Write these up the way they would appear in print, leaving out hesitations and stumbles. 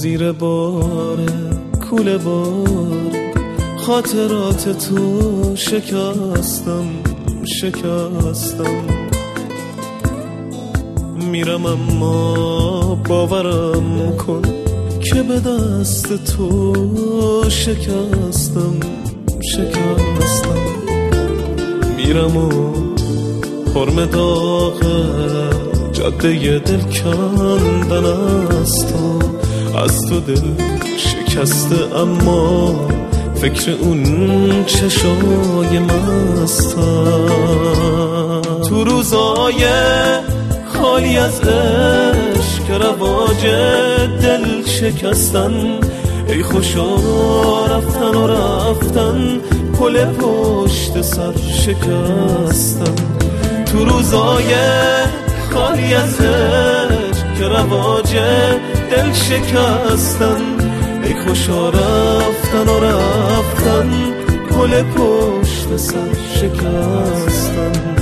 زیر بار کوله بار خاطرات تو شکستم میرم اما باورم کن که به دست تو شکستم میرم و حرم داغ جاده دل کندن از تو دل شکسته، اما فکر اون چشای مستم تو روزای خالی از عشق رواج دل شکستن. ای خوشا رفتن پل پشت سر شکستن. تو روزای خالی از عشق رواج دل شکستن. ای خوشا رفتن پل پشت سر شکستن.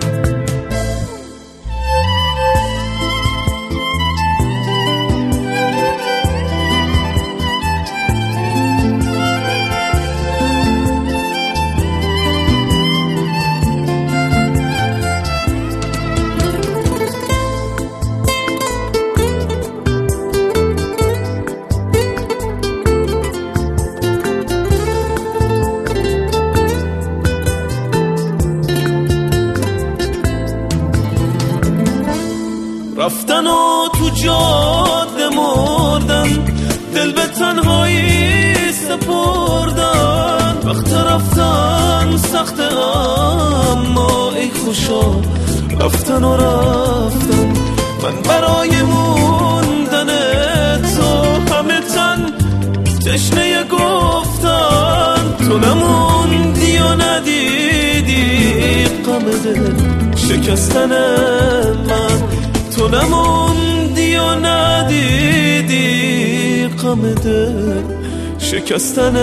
رفتن و تو جاده مردن، دل به تنهایی سپردن. وقت رفتن سخته اما ای خوشا رفتن من برای موندن تو همه تن تشنه گفتن. تو نموندی و ندیدی غم دل شکستن من. تو نموندی و ندیدی غم دل شکستن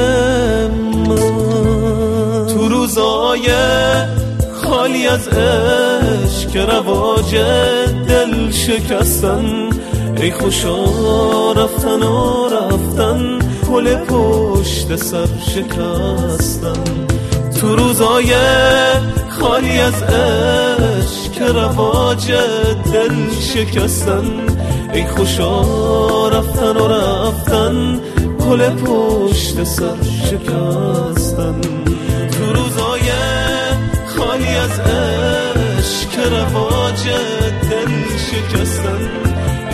من. تو روزای خالی از عشق رواج دل شکستن. ای خوشا رفتن پل پشت سر شکستن. تو روزای خالی از عشق رواج دل شکستن. ای خوشا رفتن پل پشت سر شکستن. تو روزای خالی از عشق رواج دل شکستن.